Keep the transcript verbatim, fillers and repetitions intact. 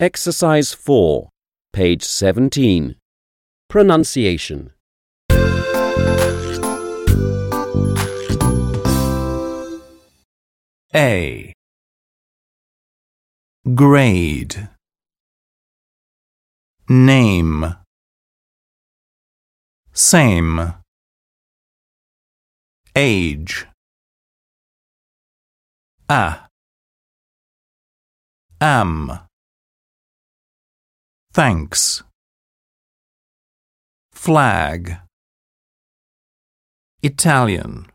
Exercise four, page seventeen. Pronunciation. A. Grade. Name. Same. Age. A. Am. Thanks. Flag. Italian.